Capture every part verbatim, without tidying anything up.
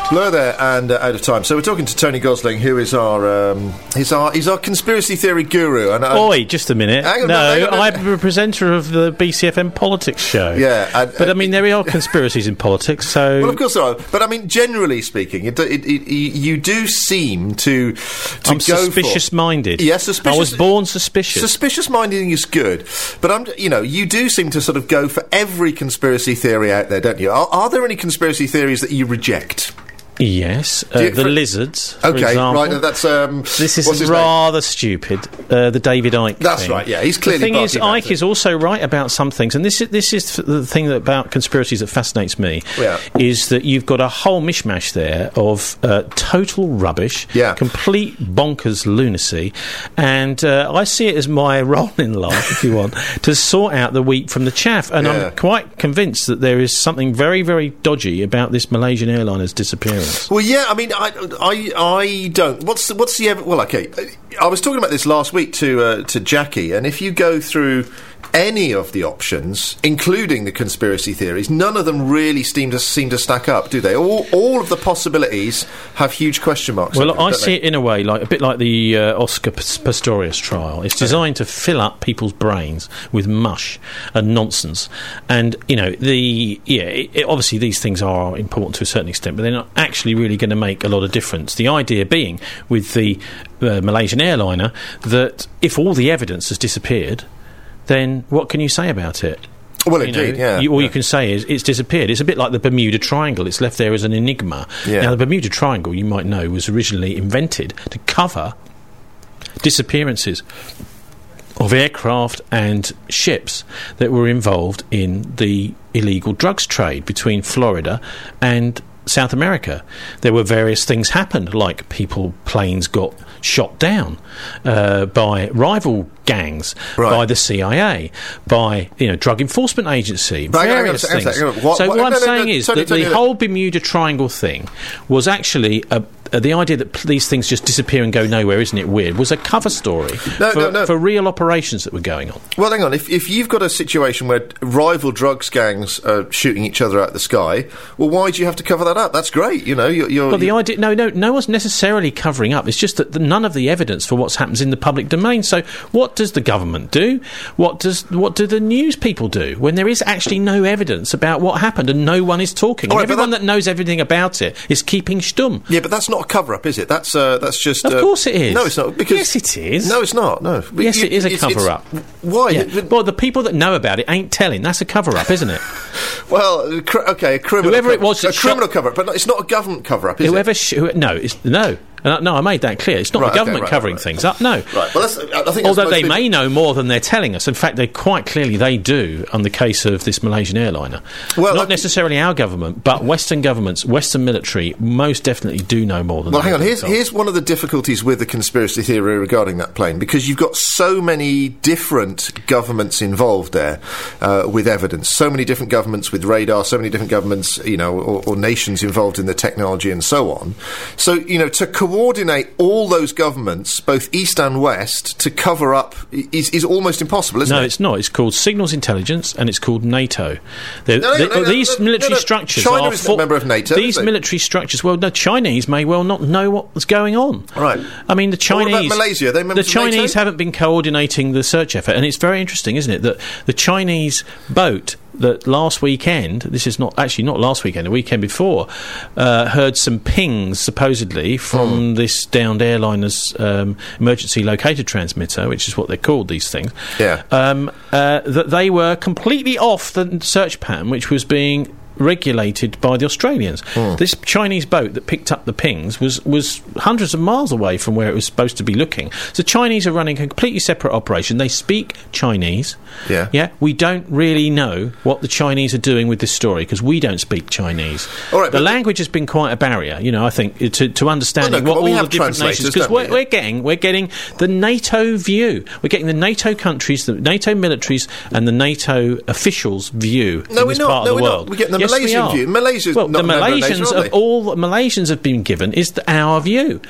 Blur there and uh, Out of Time. So we're talking to Tony Gosling, who is our um, he's our he's our conspiracy theory guru. And uh, Oi, just a minute. Hang on, no, hang on, I'm a presenter of the B C F M politics show. Yeah, and, but uh, I mean there are conspiracies in politics. So well, of course there are. But I mean, generally speaking, it, it, it, you do seem to to I'm go suspicious-minded. Yes, yeah, suspicious. I was born suspicious. Suspicious-minded is good, but I'm you know you do seem to sort of go for every conspiracy theory out there, don't you? Are, are there any conspiracy theories that you reject? Yes, uh, you, the for, lizards. For okay, example. right. That's um. This is rather stupid. Uh, the David Icke. That's thing. right. Yeah, he's clearly. The thing is, Icke it. is also right about some things, and this is this is the thing that about conspiracies that fascinates me. Yeah. Is that you've got a whole mishmash there of uh, total rubbish, yeah. complete bonkers lunacy, and uh, I see it as my role in life, if you want, to sort out the wheat from the chaff. And yeah. I'm quite convinced that there is something very, very dodgy about this Malaysian airliner's disappearance. Well, yeah, I mean. I, I, I don't. What's the, what's the ev- well? Okay, I was talking about this last week to uh, to Jackie, and if you go through any of the options, including the conspiracy theories, none of them really seem to seem to stack up, do they? All all of the possibilities have huge question marks. Well, them, I don't see they? it in a way like a bit like the uh, Oscar Pistorius trial. It's designed to fill up people's brains with mush and nonsense, and you know the yeah. It, it, obviously, these things are important to a certain extent, but they're not actually really going to make a lot of difference. The idea being with the uh, Malaysian airliner that if all the evidence has disappeared, then what can you say about it? Well, you indeed, know, yeah. You, all yeah. you can say is it's disappeared. It's a bit like the Bermuda Triangle. It's left there as an enigma. Yeah. Now, the Bermuda Triangle, you might know, was originally invented to cover disappearances of aircraft and ships that were involved in the illegal drugs trade between Florida and South America. There were various things happened, like people, planes got shot down uh, by rival gangs, right. by the C I A, by you know drug enforcement agency, but various hang on, things. hang on, hang on. What, so what, what no, I'm no, saying no, is Tony, that Tony, the no. whole Bermuda Triangle thing was actually a Uh, the idea that p- these things just disappear and go nowhere, isn't it weird, was a cover story no, for, no, no. for real operations that were going on. Well, hang on. If, if you've got a situation where rival drugs gangs are shooting each other out the sky, well, why do you have to cover that up? That's great, you know. You're, you're, well, the you're idea, no, no, no one's necessarily covering up. It's just that the, none of the evidence for what happens in the public domain. So, what does the government do? What does what do the news people do when there is actually no evidence about what happened and no one is talking? All And right, but everyone that- that knows everything about it is keeping stum. Yeah, but that's not a cover-up, is it? That's uh, that's just... Of uh, course it is. No, it's not. Because yes, it is. No, it's not, no. Yes, You- it is a it's- it's- cover-up. Why? Yeah. It- Well, the people that know about it ain't telling. That's a cover-up, isn't it? Well, cr- okay, a criminal Whoever it cover- was that a shot- criminal cover-up, but no, it's not a government cover-up, is Whoever it? sh- who, no, it's no. Uh, no, I made that clear. It's not Right, the okay, government right, covering right, right. things up. No. Right. Well, that's, I think that's Although they mostly- may know more than they're telling us. In fact, they quite clearly they do on the case of this Malaysian airliner. Well, not I- necessarily our government, but Western governments, Western military, most definitely do know more than. Well, they hang on. Here's, themselves. here's one of the difficulties with the conspiracy theory regarding that plane, because you've got so many different governments involved there uh, with evidence. So many different governments with radar. So many different governments, you know, or, or nations involved in the technology and so on. So, you know, to coordinate all those governments, both east and west, to cover up is, is almost impossible, isn't No, it? it's not. It's called signals intelligence, and it's called NATO. They're- No, no, they- no, no, these no, military no, no. structures China are isn't a member of NATO, These is it? military structures. Well, the Chinese may well not know what's going on. Right. I mean, the Well, what Chinese. about Malaysia? Are they the members of NATO? Chinese haven't been coordinating the search effort, and it's very interesting, isn't it, that the Chinese boat that last weekend, this is not actually not last weekend, the weekend before, uh, heard some pings supposedly from Mm. this downed airliner's um, emergency locator transmitter, which is what they're called, these things. Yeah. Um, uh, that they were completely off the search pattern, which was being regulated by the Australians. Mm. This Chinese boat that picked up the pings was, was hundreds of miles away from where it was supposed to be looking. So Chinese are running a completely separate operation. They speak Chinese. Yeah. Yeah. We don't really know what the Chinese are doing with this story because we don't speak Chinese. All right, the but- language has been quite a barrier, you know, I think, to, to understanding Well, no, what well, we all have the different translators, nations... Because don't we? we're, we're getting we're getting the NATO view. We're getting the NATO countries, the NATO militaries and the NATO officials' view No, in we're this not. part No, of the we're not. world. We're getting the Yes, we Malaysian are. view. Malaysia's well, not the a member of NATO, Malaysians are of they? all the Malaysians have been given is the, our view.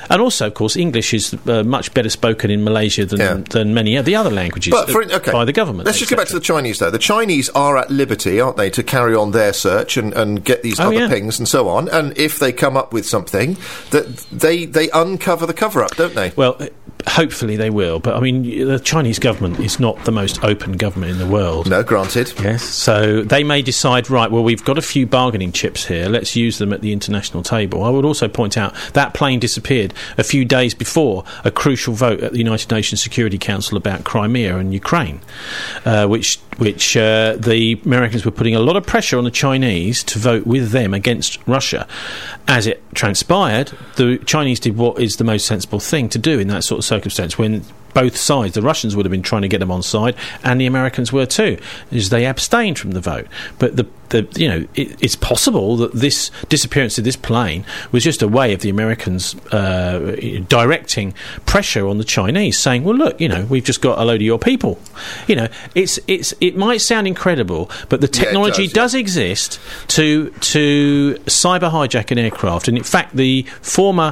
And also, of course, English is uh, much better spoken in Malaysia than, yeah. than many of the other languages but for, okay. by the government. Let's just get back to the Chinese, though. The Chinese are at liberty, aren't they, to carry on their search and, and get these oh, other yeah. pings and so on. And if they come up with something, that they they uncover the cover-up, don't they? Well, hopefully they will. But, I mean, the Chinese government is not the most open government in the world. No, granted. Yes. So they may decide, right, well, we've got a few bargaining chips here. Let's use them at the international table. I would also point out that plane disappeared a few days before a crucial vote at the United Nations Security Council about Crimea and Ukraine, uh, which which uh, the Americans were putting a lot of pressure on the Chinese to vote with them against Russia. As it transpired, the Chinese did what is the most sensible thing to do in that sort of circumstance, when both sides, the Russians would have been trying to get them on side, and the Americans were too, is they abstained from the vote. But the, the you know, it, it's possible that this disappearance of this plane was just a way of the Americans uh, directing pressure on the Chinese, saying, "Well, look, you know, we've just got a load of your people." You know, it's it's it might sound incredible, but the technology yeah, does, does yeah. exist to to cyber hijack an aircraft, and in fact, the former.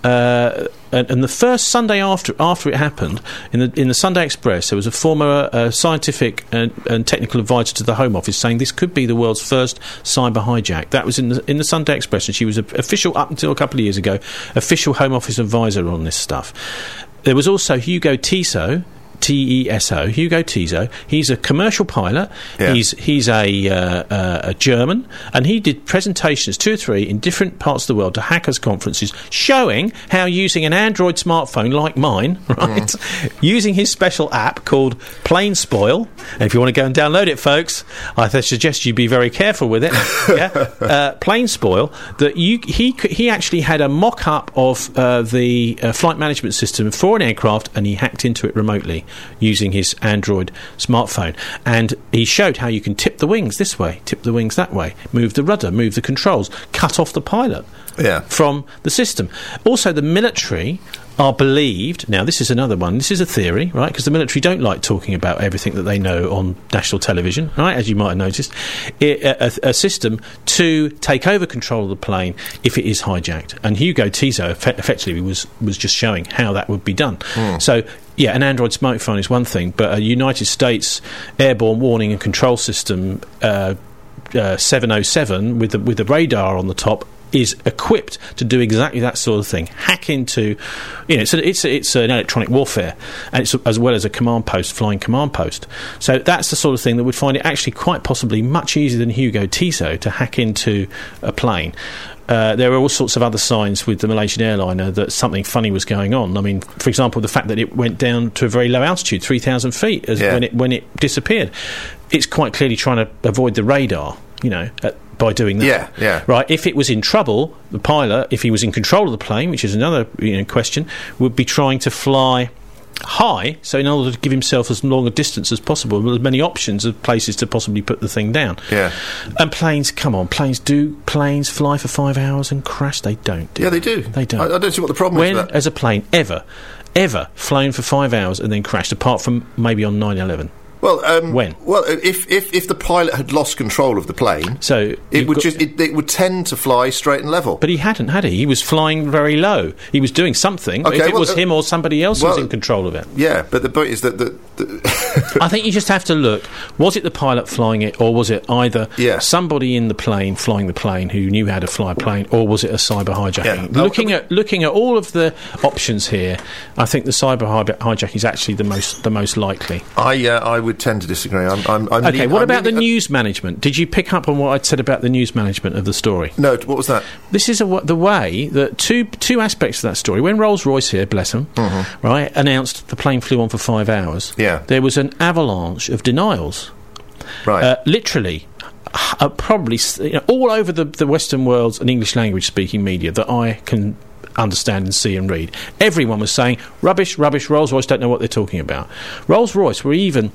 Uh, and, and the first Sunday after after it happened, in the in the Sunday Express, there was a former uh, scientific and, and technical advisor to the Home Office saying this could be the world's first cyber hijack. That was in the in the Sunday Express, and she was a, official up until a couple of years ago, official Home Office advisor on this stuff. There was also Hugo Teso. T E S O, Hugo Teso. He's a commercial pilot. Yeah. He's he's a, uh, uh, a German, and he did presentations, two or three, in different parts of the world to hackers' conferences, showing how using an Android smartphone like mine, right, mm. using his special app called Plane Spoil. And if you want to go and download it, folks, I suggest you be very careful with it. yeah, uh, Plane Spoil. That you he he actually had a mock-up of uh, the uh, flight management system for an aircraft, and he hacked into it remotely using his Android smartphone, and he showed how you can tip the wings this way, tip the wings that way, move the rudder, move the controls, cut off the pilot yeah. from the system. Also, the military are believed, now this is another one, this is a theory, right, because the military don't like talking about everything that they know on national television, right, as you might have noticed, it, a, a system to take over control of the plane if it is hijacked. And Hugo Teso eff- effectively was, was just showing how that would be done. Mm. So, yeah, an Android smartphone is one thing, but a United States airborne warning and control system, uh, uh, seven oh seven, with the, with the radar on the top, is equipped to do exactly that sort of thing. Hack into, you know, it's a, it's a, it's an electronic warfare, and it's a, as well as a command post, flying command post. So that's the sort of thing that would find it actually quite possibly much easier than Hugo Teso to hack into a plane. Uh, there are all sorts of other signs with the Malaysian airliner that something funny was going on. I mean, for example, the fact that it went down to a very low altitude, three thousand feet, as yeah. when it when it disappeared. It's quite clearly trying to avoid the radar, you know, at, by doing that. Yeah, yeah. Right, if it was in trouble, the pilot, if he was in control of the plane, which is another you know, question, would be trying to fly high, so in order to give himself as long a distance as possible, with as many options of places to possibly put the thing down. Yeah. And planes, come on, planes do planes fly for five hours and crash? They don't. Do yeah, they do. They don't. I, I don't see what the problem when, is with that. has a plane ever, ever flown for five hours and then crashed, apart from maybe on nine eleven? Well, um, when? Well, if, if if the pilot had lost control of the plane, so it would just it, it would tend to fly straight and level. But he hadn't, had he? He was flying very low. He was doing something. Okay, if it well, was uh, him or somebody else well, who was in control of it. Yeah, but the point is that the. the I think you just have to look. Was it the pilot flying it, or was it either yeah. somebody in the plane flying the plane who knew how to fly a plane, or was it a cyber hijacking? Yeah. Looking oh, at looking at all of the options here, I think the cyber hij- hijacking is actually the most the most likely. I uh, I would tend to disagree. I'm, I'm, I'm okay, lean, what I'm about leaning, the news management? Did you pick up on what I'd said about the news management of the story? No, what was that? This is a, the way that two two aspects of that story. When Rolls-Royce here, bless them, mm-hmm. right, announced the plane flew on for five hours, yeah. there was an avalanche of denials. Right. Uh, literally, uh, probably you know, all over the, the Western world's and English language speaking media that I can understand and see and read. Everyone was saying, rubbish, rubbish, Rolls-Royce don't know what they're talking about. Rolls-Royce were even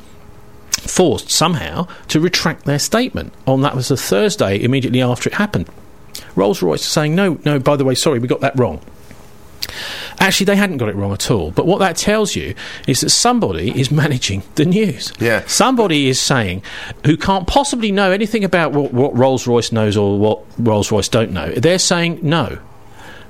forced somehow to retract their statement on that was a Thursday immediately after it happened. Rolls-Royce saying, no, no, by the way, sorry, we got that wrong. Actually, they hadn't got it wrong at all. But what that tells you is that somebody is managing the news. Yeah. Somebody is saying, who can't possibly know anything about what, what Rolls-Royce knows or what Rolls-Royce don't know. They're saying, no,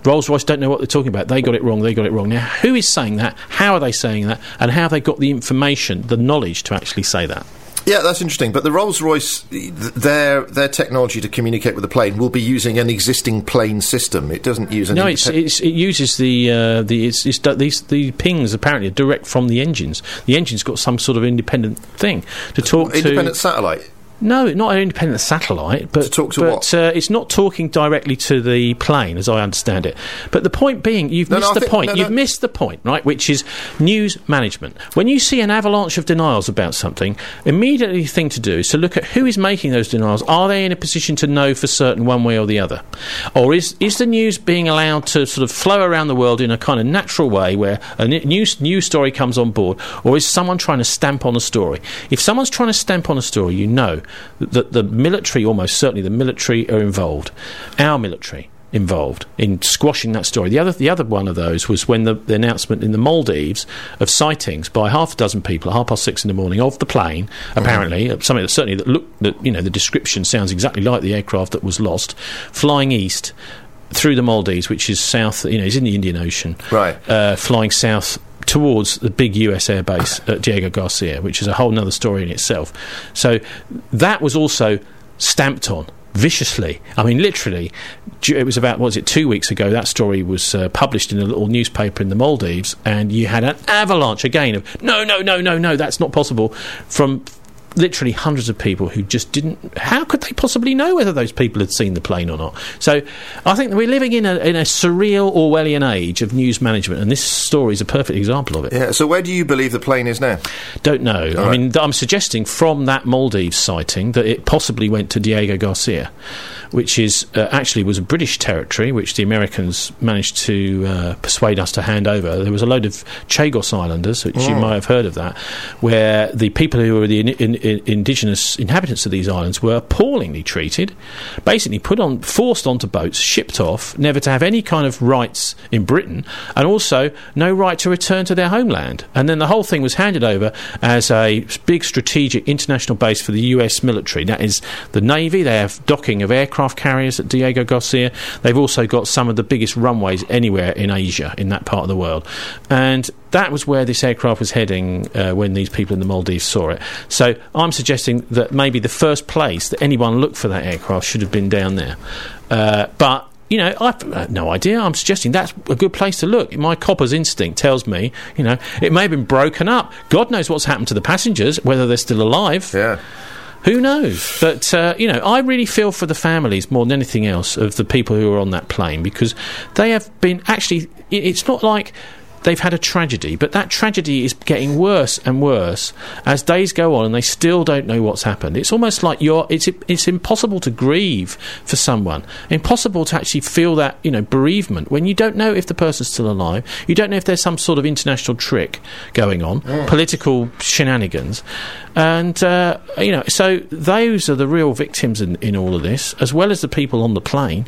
Rolls-Royce don't know what they're talking about. They got it wrong. They got it wrong. Now, who is saying that? How are they saying that? And how have they got the information, the knowledge to actually say that? Yeah, that's interesting. But the Rolls-Royce, th- their their technology to communicate with the plane will be using an existing plane system. It doesn't use an no. It's, it's, it uses the uh, the it's, it's, these the pings apparently are direct from the engines. The engine's got some sort of independent thing to talk independent to. Independent satellite. No, not an independent satellite, but, to talk to but what? Uh, it's not talking directly to the plane, as I understand it. But the point being, you've no, missed no, the think, point. No, you've no. missed the point, right? Which is news management. When you see an avalanche of denials about something, immediately the thing to do is to look at who is making those denials. Are they in a position to know for certain one way or the other, or is is the news being allowed to sort of flow around the world in a kind of natural way, where a news news story comes on board, or is someone trying to stamp on a story? If someone's trying to stamp on a story, you know that the military, almost certainly the military, are involved. Our military involved in squashing that story. The other the other one of those was when the, the announcement in the Maldives of sightings by half a dozen people at half past six in the morning of the plane, apparently, mm-hmm. something that certainly that looked, that, you know, the description sounds exactly like the aircraft that was lost, flying east through the Maldives, which is south, you know, is in the Indian Ocean, right? Uh, flying south towards the big U S airbase at Diego Garcia, which is a whole other story in itself. So that was also stamped on viciously. I mean, literally, it was about, what was it, two weeks ago, that story was uh, published in a little newspaper in the Maldives, and you had an avalanche again of, no, no, no, no, no, that's not possible, from literally hundreds of people who just didn't. How could they possibly know whether those people had seen the plane or not? So I think that we're living in a, in a surreal Orwellian age of news management, and this story is a perfect example of it. Yeah. So where do you believe the plane is now? Don't know. All I right. mean, I'm suggesting from that Maldives sighting that it possibly went to Diego Garcia, which is uh, actually was a British territory, which the Americans managed to uh, persuade us to hand over. There was a load of Chagos Islanders, which oh. you might have heard of that, where the people who were the in, in, in indigenous inhabitants of these islands were appallingly treated, basically put on, forced onto boats, shipped off, never to have any kind of rights in Britain, and also no right to return to their homeland. And then the whole thing was handed over as a big strategic international base for the U S military. That is the Navy. They have docking of aircraft carriers at Diego Garcia. They've also got some of the biggest runways anywhere in Asia, in that part of the world. And that was where this aircraft was heading uh, when these people in the Maldives saw it. So I'm suggesting that maybe the first place that anyone looked for that aircraft should have been down there. Uh, but, you know, I've uh, no idea. I'm suggesting that's a good place to look. My copper's instinct tells me, you know, it may have been broken up. God knows what's happened to the passengers, whether they're still alive. Yeah. Who knows? But, uh, you know, I really feel for the families more than anything else of the people who are on that plane, because they have been actually... It's not like they've had a tragedy, but that tragedy is getting worse and worse as days go on, and they still don't know what's happened. It's almost like you're it's it's impossible to grieve for someone, impossible to actually feel that, you know, bereavement when you don't know if the person's still alive. You don't know if there's some sort of international trick going on, mm. political shenanigans, and uh, you know, so those are the real victims in, in all of this, as well as the people on the plane.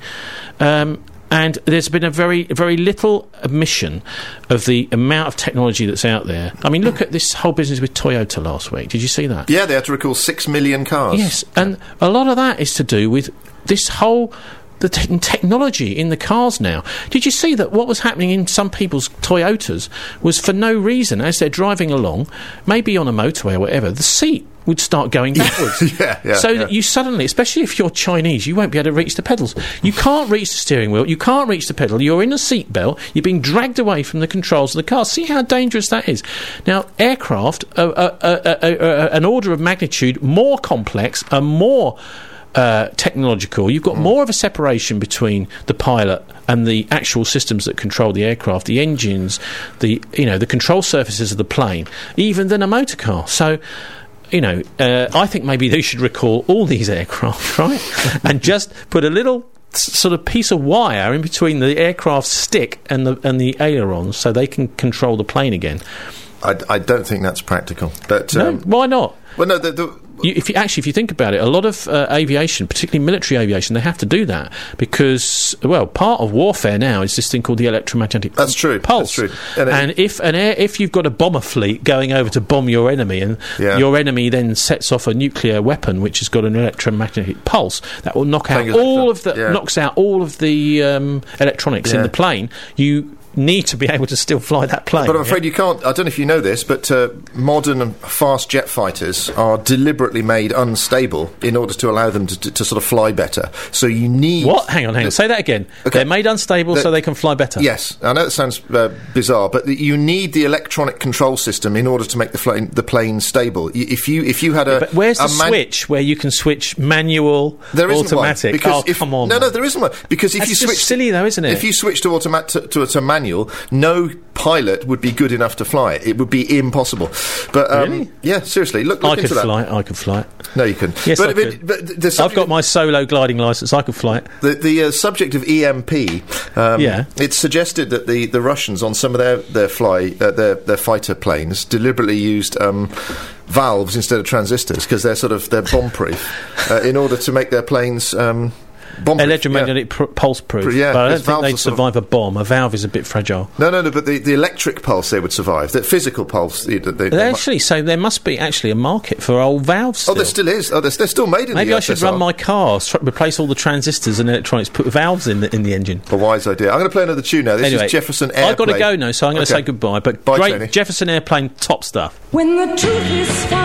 Um, And there's been a very, very little admission of the amount of technology that's out there. I mean, look at this whole business with Toyota last week. Did you see that? Yeah, they had to recall six million cars. Yes, and a lot of that is to do with this whole... the te- technology in the cars now. Did you see that what was happening in some people's Toyotas was for no reason, as they're driving along, maybe on a motorway or whatever, the seat would start going backwards. yeah, yeah, so yeah. that you suddenly, especially if you're Chinese, you won't be able to reach the pedals. You can't reach the steering wheel, you can't reach the pedal, you're in a seat belt, you're being dragged away from the controls of the car. See how dangerous that is. Now, aircraft, uh, uh, uh, uh, uh, an order of magnitude more complex and more Uh, technological. You've got mm. more of a separation between the pilot and the actual systems that control the aircraft, the engines, the you know the control surfaces of the plane, even than a motor car. So, you know, uh, I think maybe they should recall all these aircraft, right, and just put a little s- sort of piece of wire in between the aircraft stick and the and the ailerons, so they can control the plane again. I, I don't think that's practical. But no, um, why not? Well, no. The, the, you, if you actually, if you think about it, a lot of uh, aviation, particularly military aviation, they have to do that because, well, part of warfare now is this thing called the electromagnetic That's true. pulse. That's true. And, and it, if an air, if you've got a bomber fleet going over to bomb your enemy, and Yeah. your enemy then sets off a nuclear weapon which has got an electromagnetic pulse, that will knock out Thank you, all Alexa. of the Yeah. knocks out all of the um, electronics in Yeah. the plane. You need to be able to still fly that plane. But I'm afraid you can't. I don't know if you know this, but uh, modern and fast jet fighters are deliberately made unstable in order to allow them to, to, to sort of fly better. So you need What? Hang on, hang on. Say that again. Okay. They're made unstable The- so they can fly better. Yes, I know it sounds uh, bizarre, but the, you need the electronic control system in order to make the, plane the plane stable. Y- If you if you had a But where's the a man- switch where you can switch manual, There isn't automatic? one because oh, if, come on. No, man. no, there isn't one because if That's you just switch silly though, isn't it? If you switch to automat to, to, to manual, no pilot would be good enough to fly it. It would be impossible. But um, Really? yeah, seriously, look, look I could into that. fly it. I could fly it. No, you couldn't. Yes, but, I but, could. but the I've subject got of- my solo gliding license. I could fly it. The, the uh, subject of E M P, um, Yeah. it's suggested that the, the Russians on some of their their fly uh, their their fighter planes deliberately used um, valves instead of transistors because they're sort of they're bomb proof uh, in order to make their planes um, bomb proof. Electromagnetic pr- pulse proof. Yeah, but I don't there's think valves they'd are sort of- survive a bomb. A valve is a bit fragile. No, no, no. But the, the electric pulse they would survive. The physical pulse. They, they, They they actually, so there must be actually a market for old valves. Still. oh, there still is. Oh, they're, they're still made in Maybe the I should U S S R. run my car, tr- replace all the transistors and electronics, put valves in the in the engine. A wise idea. I'm going to play another tune now. This Anyway, is Jefferson Airplane. I've got to go now, so I'm going to Okay. say goodbye. But Bye, great Tony. Jefferson Airplane, top stuff. When the truth is found